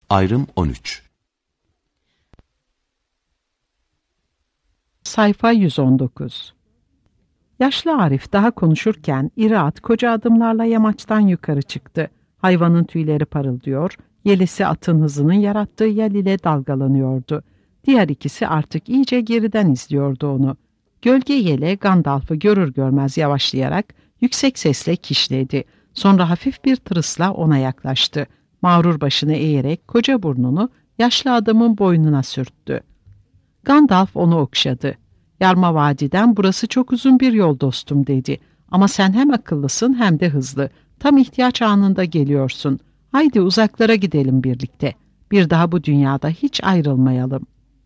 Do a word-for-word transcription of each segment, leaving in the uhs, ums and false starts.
Ayrım on üç. Sayfa yüz on dokuz. Yaşlı Arif daha konuşurken iri at koca adımlarla yamaçtan yukarı çıktı. Hayvanın tüyleri parıldıyor, yelisi atın hızının yarattığı yel ile dalgalanıyordu. Diğer ikisi artık iyice geriden izliyordu onu. Gölge yele Gandalf'ı görür görmez yavaşlayarak yüksek sesle kişnedi. Sonra hafif bir tırısla ona yaklaştı. Mağrur başını eğerek koca burnunu yaşlı adamın boynuna sürttü. Gandalf onu okşadı. "Yarma vadiden burası çok uzun bir yol dostum," dedi. "Ama sen hem akıllısın hem de hızlı. Tam ihtiyaç anında geliyorsun. Haydi uzaklara gidelim birlikte. Bir daha bu dünyada hiç ayrılmayalım."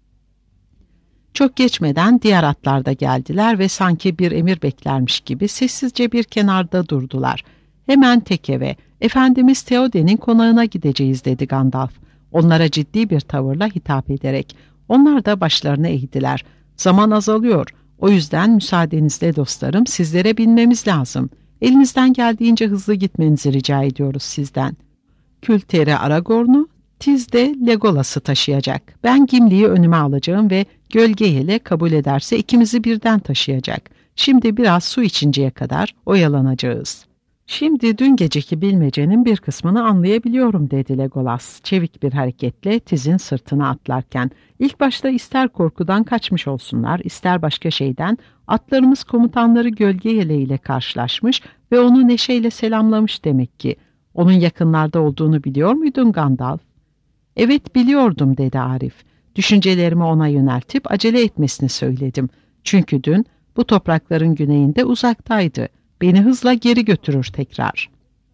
Çok geçmeden diğer atlar da geldiler ve sanki bir emir beklermiş gibi sessizce bir kenarda durdular. "Hemen Tekeve, Efendimiz Theoden'in konağına gideceğiz," dedi Gandalf. Onlara ciddi bir tavırla hitap ederek. Onlar da başlarını eğdiler. "Zaman azalıyor. O yüzden müsaadenizle dostlarım, sizlere binmemiz lazım. Elinizden geldiğince hızlı gitmenizi rica ediyoruz sizden." Külteri Aragorn'u, Tiz de Legolas'ı taşıyacak. Ben Gimli'yi önüme alacağım ve Gölge Yel'i kabul ederse ikimizi birden taşıyacak. Şimdi biraz su içinceye kadar oyalanacağız. "Şimdi dün geceki bilmecenin bir kısmını anlayabiliyorum," dedi Legolas çevik bir hareketle Tiz'in sırtına atlarken. "İlk başta ister korkudan kaçmış olsunlar, ister başka şeyden atlarımız komutanları Gölge Yele ile karşılaşmış ve onu neşeyle selamlamış demek ki. Onun yakınlarda olduğunu biliyor muydun Gandalf?" "Evet biliyordum," dedi Arif. "Düşüncelerimi ona yöneltip acele etmesini söyledim. Çünkü dün bu toprakların güneyinde uzaktaydı. Beni hızla geri götürür tekrar."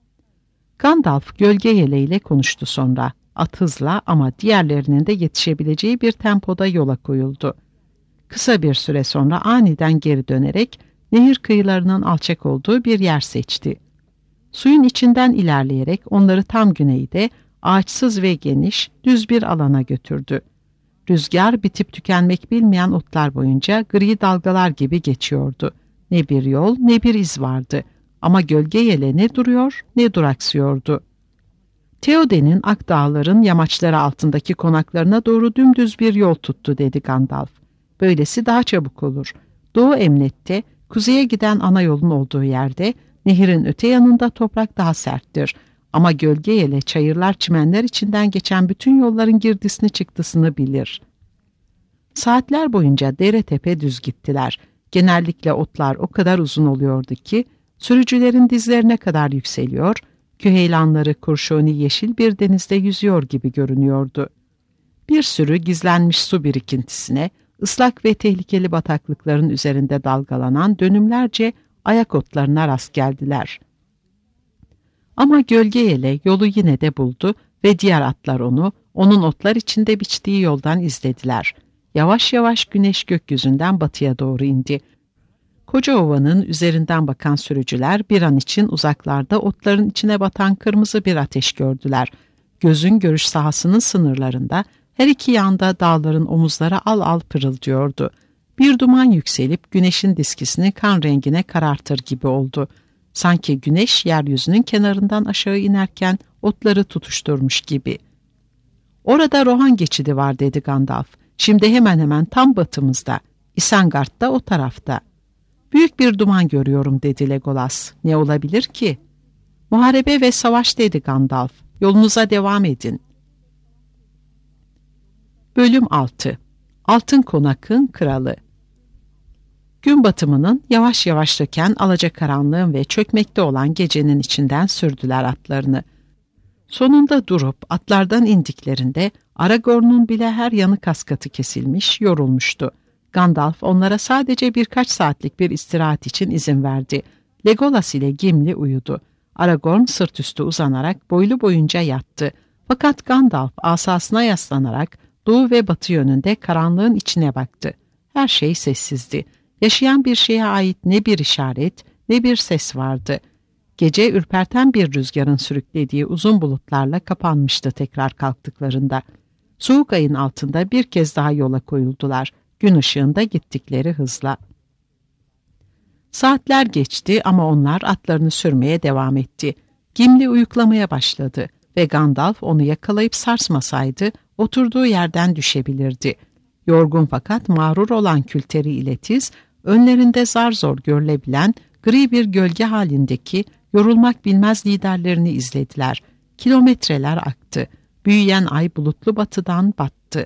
Gandalf Gölge Yele ile konuştu sonra. At hızla ama diğerlerinin de yetişebileceği bir tempoda yola koyuldu. Kısa bir süre sonra aniden geri dönerek nehir kıyılarının alçak olduğu bir yer seçti. Suyun içinden ilerleyerek onları tam güneyde ağaçsız ve geniş düz bir alana götürdü. Rüzgar bitip tükenmek bilmeyen otlar boyunca gri dalgalar gibi geçiyordu. Ne bir yol ne bir iz vardı ama Gölge Yele ne duruyor ne duraksıyordu. Theoden'in Akdağların yamaçları altındaki konaklarına doğru dümdüz bir yol tuttu, dedi Gandalf. Böylesi daha çabuk olur. Doğu emnette, kuzeye giden ana yolun olduğu yerde, nehirin öte yanında toprak daha serttir. Ama Gölge Yele çayırlar çimenler içinden geçen bütün yolların girdisini çıktısını bilir. Saatler boyunca dere tepe düz gittiler. Genellikle otlar o kadar uzun oluyordu ki, sürücülerin dizlerine kadar yükseliyor, küheylanları kurşuni yeşil bir denizde yüzüyor gibi görünüyordu. Bir sürü gizlenmiş su birikintisine, ıslak ve tehlikeli bataklıkların üzerinde dalgalanan dönümlerce ayak otlarına rast geldiler. Ama Gölge Yele yolu yine de buldu ve diğer atlar onu, onun otlar içinde biçtiği yoldan izlediler. Yavaş yavaş güneş gökyüzünden batıya doğru indi. Koca ovanın üzerinden bakan sürücüler bir an için uzaklarda otların içine batan kırmızı bir ateş gördüler. Gözün görüş sahasının sınırlarında her iki yanda dağların omuzları al al pırıldıyordu. Bir duman yükselip güneşin diskisini kan rengine karartır gibi oldu. Sanki güneş yeryüzünün kenarından aşağı inerken otları tutuşturmuş gibi. "Orada Rohan geçidi var," dedi Gandalf. "Şimdi hemen hemen tam batımızda. Isengard da o tarafta." "Büyük bir duman görüyorum," dedi Legolas. "Ne olabilir ki?" "Muharebe ve savaş," dedi Gandalf. "Yolunuza devam edin." Bölüm altı. Altın Konak'ın Kralı. Gün batımının yavaş yavaş söken alacakaranlığın ve çökmekte olan gecenin içinden sürdüler atlarını. Sonunda durup atlardan indiklerinde Aragorn'un bile her yanı kaskatı kesilmiş, yorulmuştu. Gandalf onlara sadece birkaç saatlik bir istirahat için izin verdi. Legolas ile Gimli uyudu. Aragorn sırt üstü uzanarak boylu boyunca yattı. Fakat Gandalf asasına yaslanarak doğu ve batı yönünde karanlığın içine baktı. Her şey sessizdi. Yaşayan bir şeye ait ne bir işaret ne bir ses vardı. Gece ürperten bir rüzgarın sürüklediği uzun bulutlarla kapanmıştı tekrar kalktıklarında. Soğuk ayın altında bir kez daha yola koyuldular. Gün ışığında gittikleri hızla. Saatler geçti ama onlar atlarını sürmeye devam etti. Gimli uyuklamaya başladı ve Gandalf onu yakalayıp sarsmasaydı oturduğu yerden düşebilirdi. Yorgun fakat mağrur olan Külteri ile Tiz, önlerinde zar zor görülebilen gri bir gölge halindeki yorulmak bilmez liderlerini izlediler. Kilometreler aktı. Büyüyen ay bulutlu batıdan battı.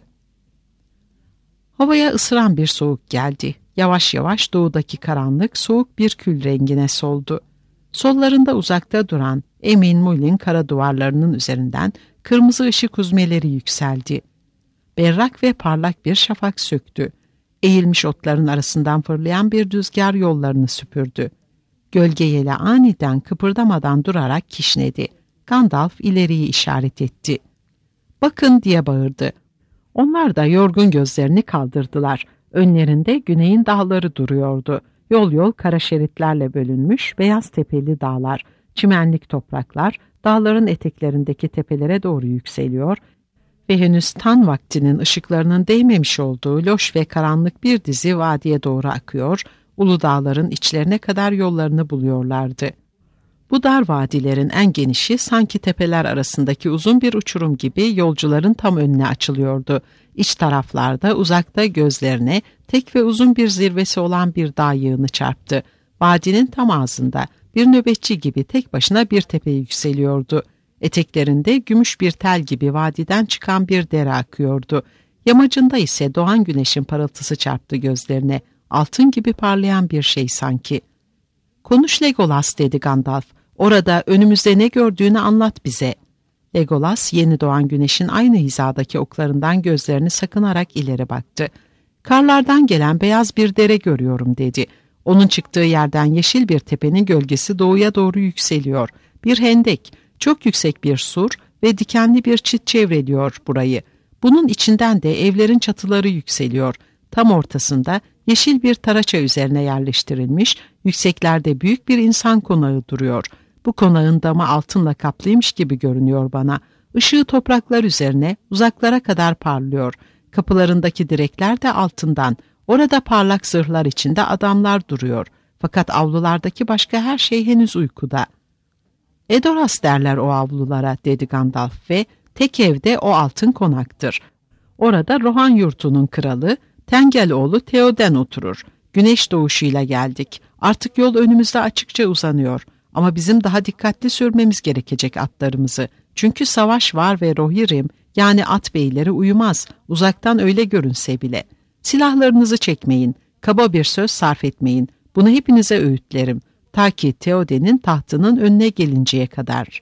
Havaya ısıran bir soğuk geldi. Yavaş yavaş doğudaki karanlık soğuk bir kül rengine soldu. Sollarında uzakta duran Emin Mullin kara duvarlarının üzerinden kırmızı ışık huzmeleri yükseldi. Berrak ve parlak bir şafak söktü. Eğilmiş otların arasından fırlayan bir rüzgar yollarını süpürdü. Gölge yeli aniden kıpırdamadan durarak kişnedi. Gandalf ileriyi işaret etti. "Bakın!" diye bağırdı. Onlar da yorgun gözlerini kaldırdılar. Önlerinde güneyin dağları duruyordu. Yol yol kara şeritlerle bölünmüş beyaz tepeli dağlar, çimenlik topraklar dağların eteklerindeki tepelere doğru yükseliyor ve henüz tan vaktinin ışıklarının değmemiş olduğu loş ve karanlık bir dizi vadiye doğru akıyor, ulu dağların içlerine kadar yollarını buluyorlardı. Bu dar vadilerin en genişi sanki tepeler arasındaki uzun bir uçurum gibi yolcuların tam önüne açılıyordu. İç taraflarda uzakta gözlerine tek ve uzun bir zirvesi olan bir dağ yığını çarptı. Vadinin tam ağzında bir nöbetçi gibi tek başına bir tepe yükseliyordu. Eteklerinde gümüş bir tel gibi vadiden çıkan bir dere akıyordu. Yamacında ise doğan güneşin parıltısı çarptı gözlerine. Altın gibi parlayan bir şey sanki. "Konuş Legolas," dedi Gandalf. "Orada önümüzde ne gördüğünü anlat bize." Legolas yeni doğan güneşin aynı hizadaki oklarından gözlerini sakınarak ileri baktı. "Karlardan gelen beyaz bir dere görüyorum," dedi. Onun çıktığı yerden yeşil bir tepenin gölgesi doğuya doğru yükseliyor. Bir hendek, çok yüksek bir sur ve dikenli bir çit çevreliyor burayı. Bunun içinden de evlerin çatıları yükseliyor. Tam ortasında yeşil bir taraça üzerine yerleştirilmiş, yükseklerde büyük bir insan konağı duruyor. Bu konağın damı altınla kaplıymış gibi görünüyor bana. Işığı topraklar üzerine uzaklara kadar parlıyor. Kapılarındaki direkler de altından. Orada parlak zırhlar içinde adamlar duruyor. Fakat avlulardaki başka her şey henüz uykuda. "Edoras derler o avlulara," dedi Gandalf ve tek evde o altın konaktır. Orada Rohan yurtunun kralı, Tengel oğlu Theoden oturur. Güneş doğuşuyla geldik. Artık yol önümüzde açıkça uzanıyor. Ama bizim daha dikkatli sürmemiz gerekecek atlarımızı. Çünkü savaş var ve Rohirrim, yani at beyleri uyumaz. Uzaktan öyle görünse bile. Silahlarınızı çekmeyin. Kaba bir söz sarf etmeyin. Bunu hepinize öğütlerim. Ta ki Theoden'in tahtının önüne gelinceye kadar.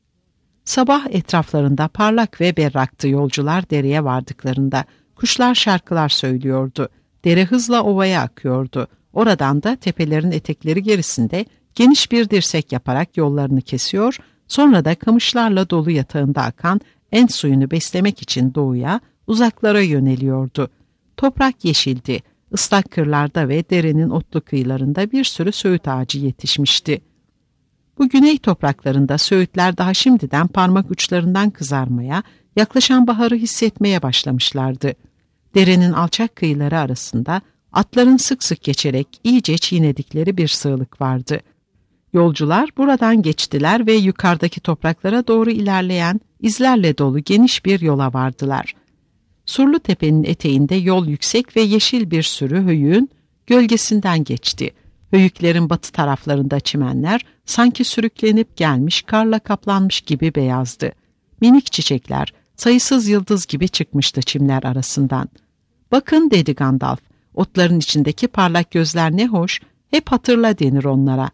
Sabah etraflarında parlak ve berraktı yolcular dereye vardıklarında. Kuşlar şarkılar söylüyordu. Dere hızla ovaya akıyordu. Oradan da tepelerin etekleri gerisinde geniş bir dirsek yaparak yollarını kesiyor, sonra da kamışlarla dolu yatağında akan en suyunu beslemek için doğuya, uzaklara yöneliyordu. Toprak yeşildi. Islak kırlarda ve derenin otlu kıyılarında bir sürü söğüt ağacı yetişmişti. Bu güney topraklarında söğütler daha şimdiden parmak uçlarından kızarmaya, yaklaşan baharı hissetmeye başlamışlardı. Derenin alçak kıyıları arasında atların sık sık geçerek iyice çiğnedikleri bir sığlık vardı. Yolcular buradan geçtiler ve yukarıdaki topraklara doğru ilerleyen izlerle dolu geniş bir yola vardılar. Surlu tepenin eteğinde yol yüksek ve yeşil bir sürü höyüğün gölgesinden geçti. Höyüklerin batı taraflarında çimenler sanki sürüklenip gelmiş, karla kaplanmış gibi beyazdı. Minik çiçekler, sayısız yıldız gibi çıkmıştı çimler arasından. "Bakın," dedi Gandalf, "otların içindeki parlak gözler ne hoş, hep hatırla denir onlara."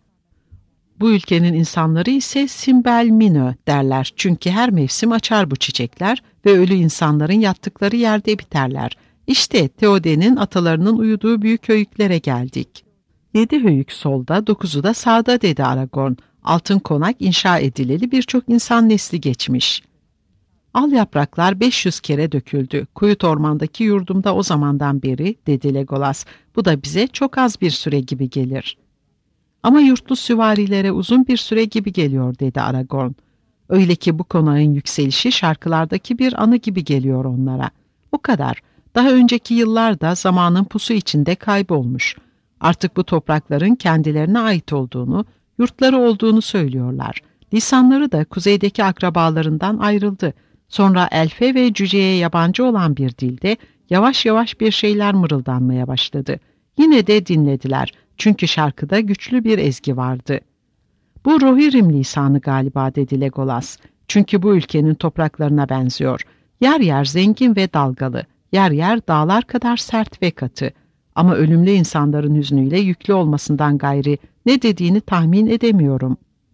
Bu ülkenin insanları ise Simbel Minö derler, çünkü her mevsim açar bu çiçekler ve ölü insanların yattıkları yerde biterler. İşte Theoden'in atalarının uyuduğu büyük höyüklere geldik. Yedi höyük solda, dokuzu da sağda, dedi Aragorn. Altın konak inşa edileli birçok insan nesli geçmiş. Al yapraklar beş yüz kere döküldü. Kuyut ormandaki yurdumda o zamandan beri, dedi Legolas. Bu da bize çok az bir süre gibi gelir. Ama yurtlu süvarilere uzun bir süre gibi geliyor, dedi Aragorn. Öyle ki bu konağın yükselişi şarkılardaki bir anı gibi geliyor onlara. O kadar. Daha önceki yıllarda zamanın pusu içinde kaybolmuş. Artık bu toprakların kendilerine ait olduğunu, yurtları olduğunu söylüyorlar. Lisanları da kuzeydeki akrabalarından ayrıldı. Sonra elfe ve cüceye yabancı olan bir dilde yavaş yavaş bir şeyler mırıldanmaya başladı. Yine de dinlediler çünkü şarkıda güçlü bir ezgi vardı. Bu Rohirrim lisanı galiba dedi Legolas. Çünkü bu ülkenin topraklarına benziyor. Yer yer zengin ve dalgalı, yer yer dağlar kadar sert ve katı. Ama ölümlü insanların hüznüyle yüklü olmasından gayri ne dediğini tahmin edemiyorum.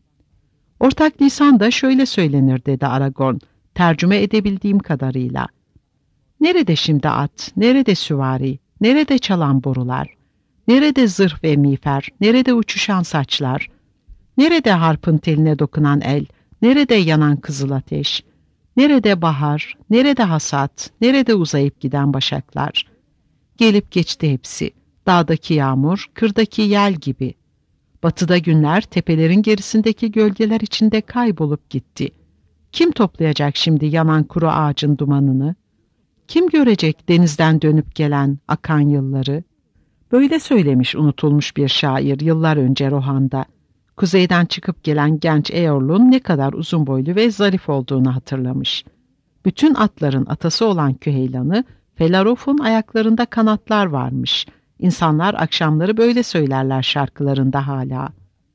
Ortak lisan da şöyle söylenir dedi Aragorn, tercüme edebildiğim kadarıyla. Nerede şimdi at, nerede süvari, nerede çalan borular, nerede zırh ve miğfer, nerede uçuşan saçlar, nerede harpın teline dokunan el, nerede yanan kızıl ateş, nerede bahar, nerede hasat, nerede uzayıp giden başaklar. Gelip geçti hepsi, dağdaki yağmur, kırdaki yel gibi. Batıda günler tepelerin gerisindeki gölgeler içinde kaybolup gitti. Kim toplayacak şimdi yanan kuru ağacın dumanını? Kim görecek denizden dönüp gelen akan yılları? Böyle söylemiş unutulmuş bir şair yıllar önce Rohan'da. Kuzeyden çıkıp gelen genç Eorl'un ne kadar uzun boylu ve zarif olduğunu hatırlamış. Bütün atların atası olan Küheylan'ı, Felarof'un ayaklarında kanatlar varmış. İnsanlar akşamları böyle söylerler şarkılarında hala.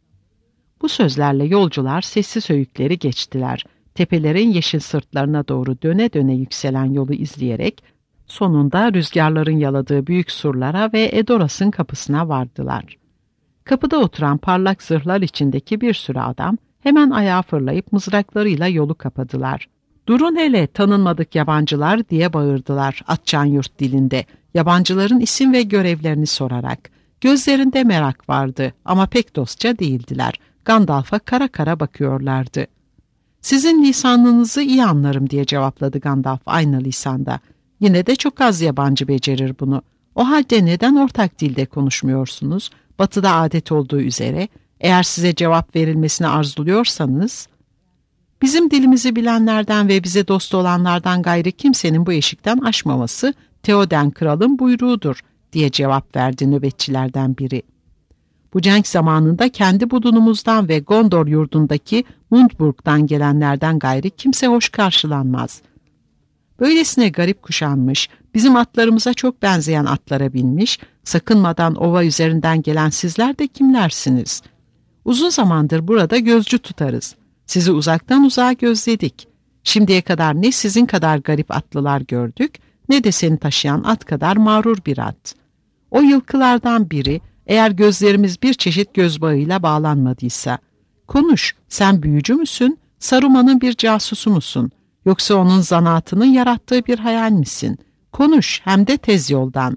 Bu sözlerle yolcular sessiz öğükleri geçtiler. Tepelerin yeşil sırtlarına doğru döne döne yükselen yolu izleyerek sonunda rüzgarların yaladığı büyük surlara ve Edoras'ın kapısına vardılar. Kapıda oturan parlak zırhlar içindeki bir sürü adam hemen ayağa fırlayıp mızraklarıyla yolu kapadılar. "Durun hele tanınmadık yabancılar!" diye bağırdılar Atçanyurt dilinde, yabancıların isim ve görevlerini sorarak. Gözlerinde merak vardı ama pek dostça değildiler. Gandalf'a kara kara bakıyorlardı. "Sizin lisanınızı iyi anlarım," diye cevapladı Gandalf aynı lisanda. "Yine de çok az yabancı becerir bunu. O halde neden ortak dilde konuşmuyorsunuz? Batıda adet olduğu üzere, eğer size cevap verilmesini arzuluyorsanız..." "Bizim dilimizi bilenlerden ve bize dost olanlardan gayrı kimsenin bu eşikten aşmaması Theoden kralın buyruğudur," diye cevap verdi nöbetçilerden biri. "Bu cenk zamanında kendi budunumuzdan ve Gondor yurdundaki Mundburg'dan gelenlerden gayrı kimse hoş karşılanmaz. Böylesine garip kuşanmış, bizim atlarımıza çok benzeyen atlara binmiş, sakınmadan ova üzerinden gelen sizler de kimlersiniz? Uzun zamandır burada gözcü tutarız. Sizi uzaktan uzağa gözledik. Şimdiye kadar ne sizin kadar garip atlılar gördük, ne de seni taşıyan at kadar mağrur bir at. O yılkılardan biri, eğer gözlerimiz bir çeşit göz bağıyla bağlanmadıysa, konuş, sen büyücü müsün, Saruman'ın bir casusu musun, yoksa onun zanaatının yarattığı bir hayal misin? Konuş, hem de tez yoldan."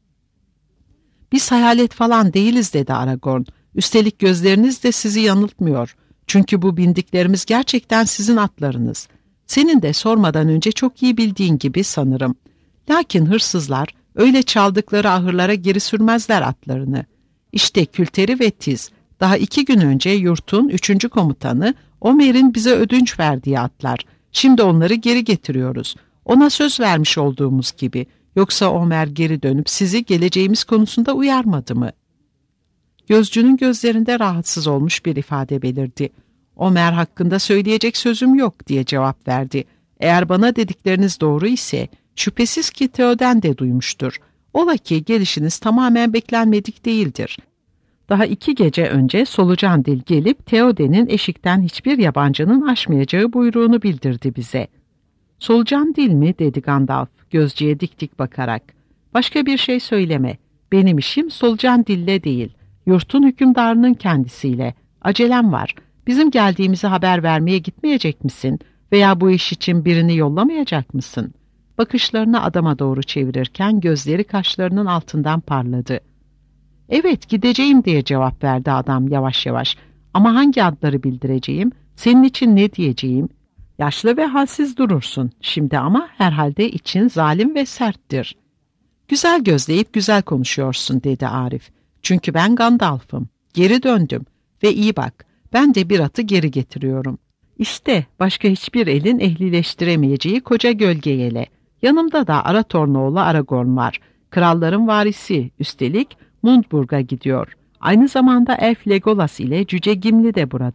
"Biz hayalet falan değiliz," dedi Aragorn. "Üstelik gözleriniz de sizi yanıltmıyor. Çünkü bu bindiklerimiz gerçekten sizin atlarınız. Senin de sormadan önce çok iyi bildiğin gibi sanırım. Lakin hırsızlar öyle çaldıkları ahırlara geri sürmezler atlarını. İşte Külteri ve Tiz, daha iki gün önce yurtun üçüncü komutanı Omer'in bize ödünç verdiği atlar. Şimdi onları geri getiriyoruz. Ona söz vermiş olduğumuz gibi. Yoksa Omer geri dönüp sizi geleceğimiz konusunda uyarmadı mı?" Gözcünün gözlerinde rahatsız olmuş bir ifade belirdi. "Omer hakkında söyleyecek sözüm yok," diye cevap verdi. "Eğer bana dedikleriniz doğru ise şüphesiz ki Theoden de duymuştur. Ola ki gelişiniz tamamen beklenmedik değildir. Daha iki gece önce Solucan Dil gelip Theoden'in eşikten hiçbir yabancının aşmayacağı buyruğunu bildirdi bize." "Solucan Dil mi?" dedi Gandalf gözcüye dik dik bakarak. "Başka bir şey söyleme. Benim işim Solucan Dil'le değil, yurtun hükümdarının kendisiyle. Acelem var. Bizim geldiğimizi haber vermeye gitmeyecek misin? Veya bu iş için birini yollamayacak mısın?" Bakışlarını adama doğru çevirirken gözleri kaşlarının altından parladı. "Evet, gideceğim," diye cevap verdi adam yavaş yavaş. "Ama hangi adları bildireceğim? Senin için ne diyeceğim? Yaşlı ve halsiz durursun şimdi ama herhalde için zalim ve serttir." "Güzel gözleyip güzel konuşuyorsun," dedi Arif. "Çünkü ben Gandalf'ım. Geri döndüm ve iyi bak, ben de bir atı geri getiriyorum. İşte başka hiçbir elin ehlileştiremeyeceği koca gölge yele. Yanımda da Arathorn Aragorn var. Kralların varisi, üstelik Mundburg'a gidiyor. Aynı zamanda Elf Legolas ile Cüce Gimli de burada.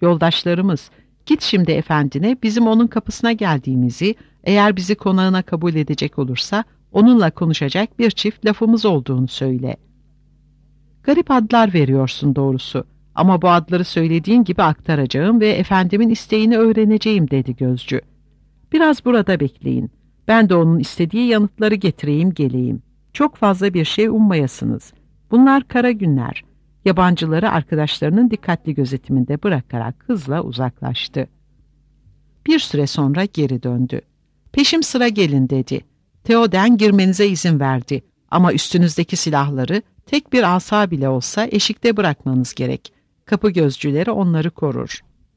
yoldaşlarımız. Git şimdi efendine, bizim onun kapısına geldiğimizi, eğer bizi konağına kabul edecek olursa onunla konuşacak bir çift lafımız olduğunu söyle. Garip adlar veriyorsun doğrusu, ama bu adları söylediğin gibi aktaracağım ve efendimin isteğini öğreneceğim dedi gözcü. Biraz burada bekleyin. Ben de onun istediği yanıtları getireyim geleyim. Çok fazla bir şey ummayasınız. Bunlar kara günler. Yabancıları arkadaşlarının dikkatli gözetiminde bırakarak hızla uzaklaştı. Bir süre sonra geri döndü. Peşim sıra gelin dedi. Theoden girmenize izin verdi. Ama üstünüzdeki silahları tek bir asa bile olsa eşikte bırakmanız gerek. Kapı gözcüleri onları korur.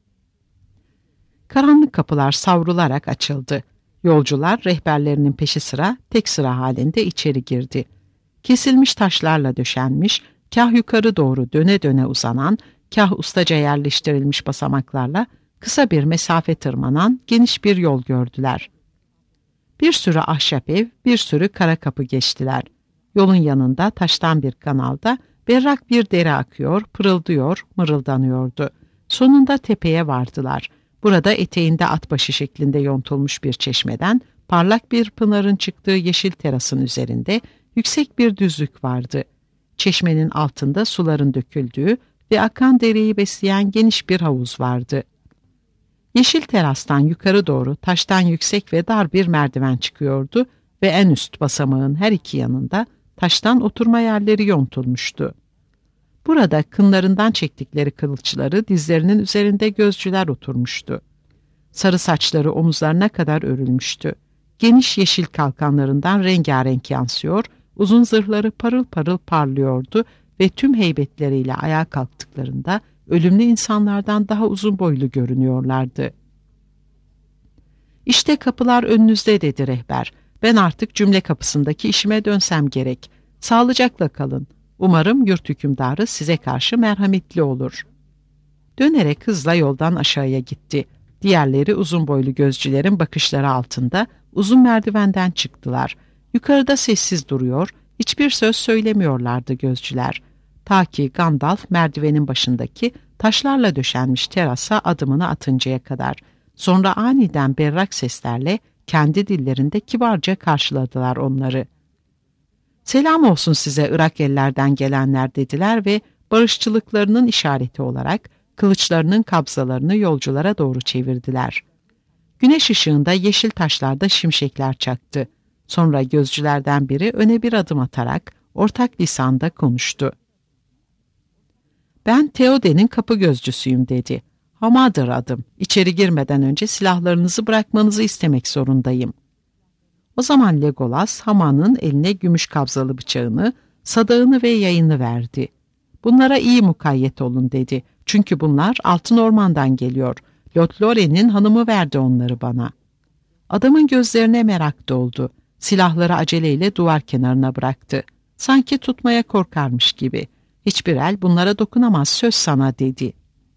Karanlık kapılar savrularak açıldı. Yolcular rehberlerinin peşi sıra tek sıra halinde içeri girdi. Kesilmiş taşlarla döşenmiş, kah yukarı doğru döne döne uzanan, kah ustaca yerleştirilmiş basamaklarla kısa bir mesafe tırmanan geniş bir yol gördüler. Bir sürü ahşap ev, bir sürü kara kapı geçtiler. Yolun yanında taştan bir kanalda berrak bir dere akıyor, pırıldıyor, mırıldanıyordu. Sonunda tepeye vardılar. Burada eteğinde atbaşı şeklinde yontulmuş bir çeşmeden, parlak bir pınarın çıktığı yeşil terasın üzerinde yüksek bir düzlük vardı. Çeşmenin altında suların döküldüğü ve akan dereyi besleyen geniş bir havuz vardı. Yeşil terastan yukarı doğru taştan yüksek ve dar bir merdiven çıkıyordu ve en üst basamağın her iki yanında taştan oturma yerleri yontulmuştu. Burada kınlarından çektikleri kılıçları dizlerinin üzerinde gözcüler oturmuştu. Sarı saçları omuzlarına kadar örülmüştü. Geniş yeşil kalkanlarından rengarenk yansıyor, uzun zırhları parıl parıl parlıyordu ve tüm heybetleriyle ayağa kalktıklarında ölümlü insanlardan daha uzun boylu görünüyorlardı. "İşte kapılar önünüzde," dedi rehber. "Ben artık cümle kapısındaki işime dönsem gerek. Sağlıcakla kalın. Umarım yurt hükümdarı size karşı merhametli olur." Dönerek hızla yoldan aşağıya gitti. Diğerleri uzun boylu gözcülerin bakışları altında uzun merdivenden çıktılar. Yukarıda sessiz duruyor, hiçbir söz söylemiyorlardı gözcüler. Ta ki Gandalf merdivenin başındaki taşlarla döşenmiş terasa adımını atıncaya kadar. Sonra aniden berrak seslerle kendi dillerinde kibarca karşıladılar onları. "Selam olsun size Irak ellerden gelenler," dediler ve barışçılıklarının işareti olarak kılıçlarının kabzalarını yolculara doğru çevirdiler. Güneş ışığında yeşil taşlarda şimşekler çaktı. Sonra gözcülerden biri öne bir adım atarak ortak lisanda konuştu. "Ben Theoden'in kapı gözcüsüyüm," dedi. "Hama'dır adım. İçeri girmeden önce silahlarınızı bırakmanızı istemek zorundayım." O zaman Legolas Hama'nın eline gümüş kabzalı bıçağını, sadağını ve yayını verdi. "Bunlara iyi mukayyet olun," dedi. "Çünkü bunlar Altın Orman'dan geliyor. Lothlorien'in hanımı verdi onları bana." Adamın gözlerine merak doldu. Silahları aceleyle duvar kenarına bıraktı. Sanki tutmaya korkarmış gibi. "Hiçbir el bunlara dokunamaz, söz sana," dedi.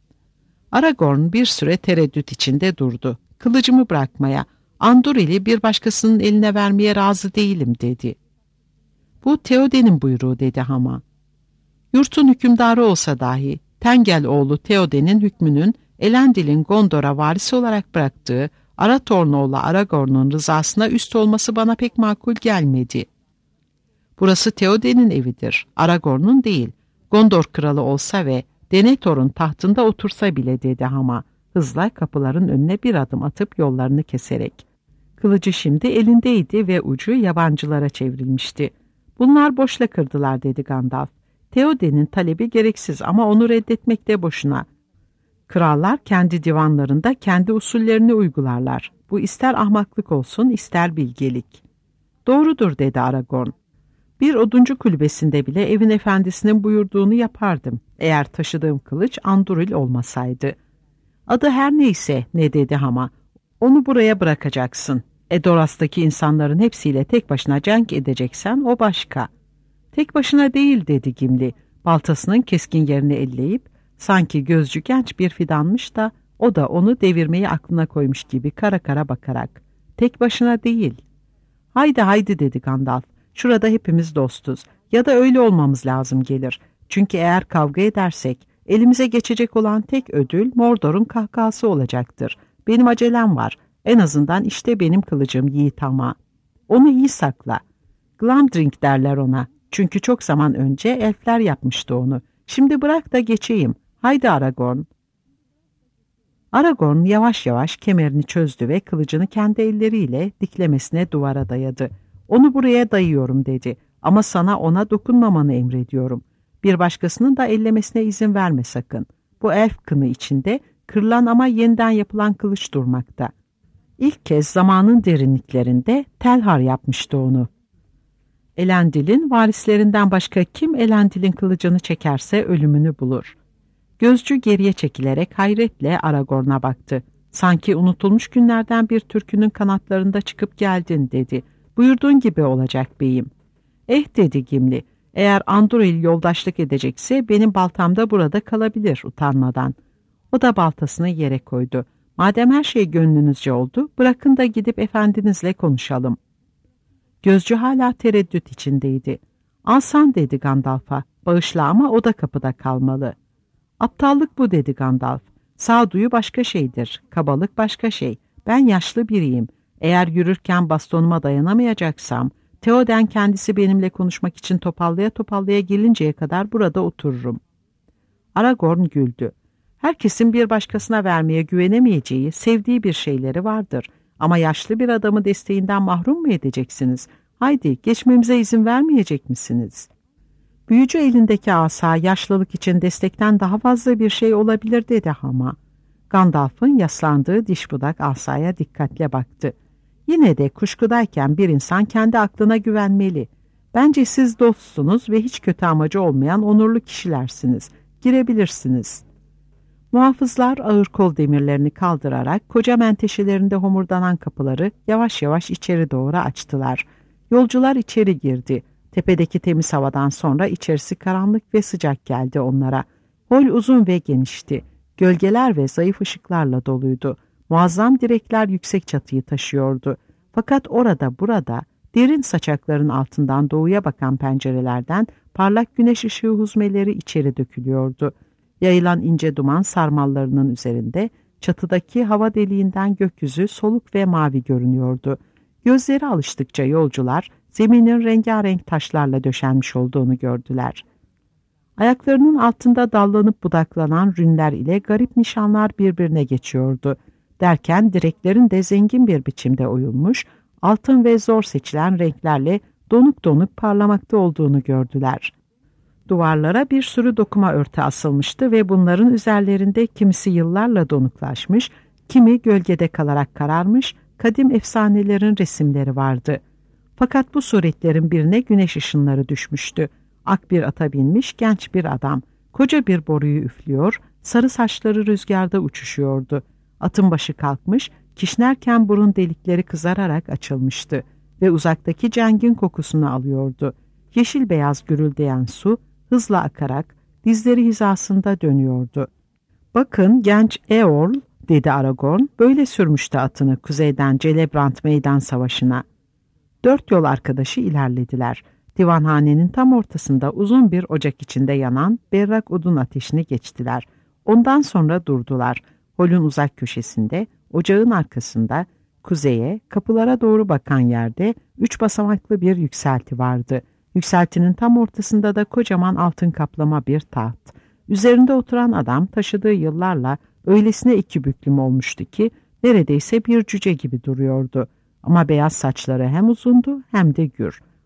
Aragorn bir süre tereddüt içinde durdu. "Kılıcımı bırakmaya, Anduril'i bir başkasının eline vermeye razı değilim," dedi. "Bu Theoden'in buyruğu," dedi Hama. "Yurtun hükümdarı olsa dahi Tengel oğlu Theoden'in hükmünün Elendil'in Gondor'a varisi olarak bıraktığı Arathorn oğlu Aragorn'un rızasına üst olması bana pek makul gelmedi. Burası Theoden'in evidir, Aragorn'un değil. Gondor kralı olsa ve Denethor'un tahtında otursa bile," dedi Hama, hızla kapıların önüne bir adım atıp yollarını keserek. Kılıcı şimdi elindeydi ve ucu yabancılara çevrilmişti. "Bunlar boşla kırdılar," dedi Gandalf. "Theoden'in talebi gereksiz ama onu reddetmek de boşuna. Krallar kendi divanlarında kendi usullerini uygularlar. Bu ister ahmaklık olsun ister bilgelik." "Doğrudur," dedi Aragorn. "Bir oduncu kulübesinde bile evin efendisinin buyurduğunu yapardım, eğer taşıdığım kılıç Anduril olmasaydı." "Adı her neyse," ne dedi Hama, "onu buraya bırakacaksın. Edoras'taki insanların hepsiyle tek başına cenk edeceksen o başka." "Tek başına değil," dedi Gimli, baltasının keskin yerini elleyip, sanki gözcü genç bir fidanmış da o da onu devirmeyi aklına koymuş gibi kara kara bakarak. "Tek başına değil." "Haydi haydi," dedi Gandalf, "şurada hepimiz dostuz ya da öyle olmamız lazım gelir. Çünkü eğer kavga edersek Elimize geçecek olan tek ödül Mordor'un kahkahası olacaktır. Benim acelem var. En azından işte benim kılıcım Yiğit ama. Onu iyi sakla. Glamdring derler ona. Çünkü çok zaman önce elfler yapmıştı onu. Şimdi bırak da geçeyim. Haydi Aragorn. Aragorn yavaş yavaş kemerini çözdü ve kılıcını kendi elleriyle diklemesine duvara dayadı. Onu buraya dayıyorum dedi. Ama sana ona dokunmamanı emrediyorum. Bir başkasının da ellemesine izin verme sakın. Bu elf kını içinde kırılan ama yeniden yapılan kılıç durmakta. İlk kez zamanın derinliklerinde Telhar yapmıştı onu. Elendil'in varislerinden başka kim Elendil'in kılıcını çekerse ölümünü bulur. Gözcü geriye çekilerek hayretle Aragorn'a baktı. Sanki unutulmuş günlerden bir türkünün kanatlarında çıkıp geldin dedi. Buyurduğun gibi olacak beyim. Eh dedi Gimli. Eğer Anduril yoldaşlık edecekse benim baltam da burada kalabilir utanmadan. O da baltasını yere koydu. Madem her şey gönlünüzce oldu, bırakın da gidip efendinizle konuşalım. Gözcü hala tereddüt içindeydi. Alsan dedi Gandalf'a. Bağışla ama o da kapıda kalmalı. Aptallık bu dedi Gandalf. Sağduyu başka şeydir, kabalık başka şey. Ben yaşlı biriyim. Eğer yürürken bastonuma dayanamayacaksam, Theoden kendisi benimle konuşmak için topallaya topallaya gelinceye kadar burada otururum. Aragorn güldü. Herkesin bir başkasına vermeye güvenemeyeceği, sevdiği bir şeyleri vardır. Ama yaşlı bir adamı desteğinden mahrum mu edeceksiniz? Haydi geçmemize izin vermeyecek misiniz? Büyücü elindeki asa yaşlılık için destekten daha fazla bir şey olabilir dedi ama. Gandalf'ın yaslandığı diş budak asaya dikkatle baktı. Yine de kuşkudayken bir insan kendi aklına güvenmeli. Bence siz dostsunuz ve hiç kötü amacı olmayan onurlu kişilersiniz. Girebilirsiniz. Muhafızlar ağır kol demirlerini kaldırarak koca menteşelerinde homurdanan kapıları yavaş yavaş içeri doğru açtılar. Yolcular içeri girdi. Tepedeki temiz havadan sonra içerisi karanlık ve sıcak geldi onlara. Hol uzun ve genişti. Gölgeler ve zayıf ışıklarla doluydu. Muazzam direkler yüksek çatıyı taşıyordu. Fakat orada burada derin saçakların altından doğuya bakan pencerelerden parlak güneş ışığı huzmeleri içeri dökülüyordu. Yayılan ince duman sarmallarının üzerinde çatıdaki hava deliğinden gökyüzü soluk ve mavi görünüyordu. Gözleri alıştıkça yolcular zeminin rengarenk taşlarla döşenmiş olduğunu gördüler. Ayaklarının altında dallanıp budaklanan rünler ile garip nişanlar birbirine geçiyordu. Derken direklerin de zengin bir biçimde oyulmuş, altın ve zor seçilen renklerle donuk donuk parlamakta olduğunu gördüler. Duvarlara bir sürü dokuma örtü asılmıştı ve bunların üzerlerinde kimisi yıllarla donuklaşmış, kimi gölgede kalarak kararmış, kadim efsanelerin resimleri vardı. Fakat bu suretlerin birine güneş ışınları düşmüştü. Ak bir ata binmiş genç bir adam, koca bir boruyu üflüyor, sarı saçları rüzgarda uçuşuyordu. Atın başı kalkmış, kişnerken burun delikleri kızararak açılmıştı ve uzaktaki cengin kokusunu alıyordu. Yeşil beyaz gürüldeyen su hızla akarak dizleri hizasında dönüyordu. "Bakın genç Eorl," dedi Aragorn, "böyle sürmüştü atını kuzeyden Celebrand meydan savaşına." Dört yol arkadaşı ilerlediler. Divanhanenin tam ortasında uzun bir ocak içinde yanan berrak odun ateşini geçtiler. Ondan sonra durdular. Holün uzak köşesinde, ocağın arkasında, kuzeye, kapılara doğru bakan yerde üç basamaklı bir yükselti vardı. Yükseltinin tam ortasında da kocaman altın kaplama bir taht. Üzerinde oturan adam taşıdığı yıllarla öylesine iki büklüm olmuştu ki neredeyse bir cüce gibi duruyordu. Ama beyaz saçları hem uzundu hem de gür.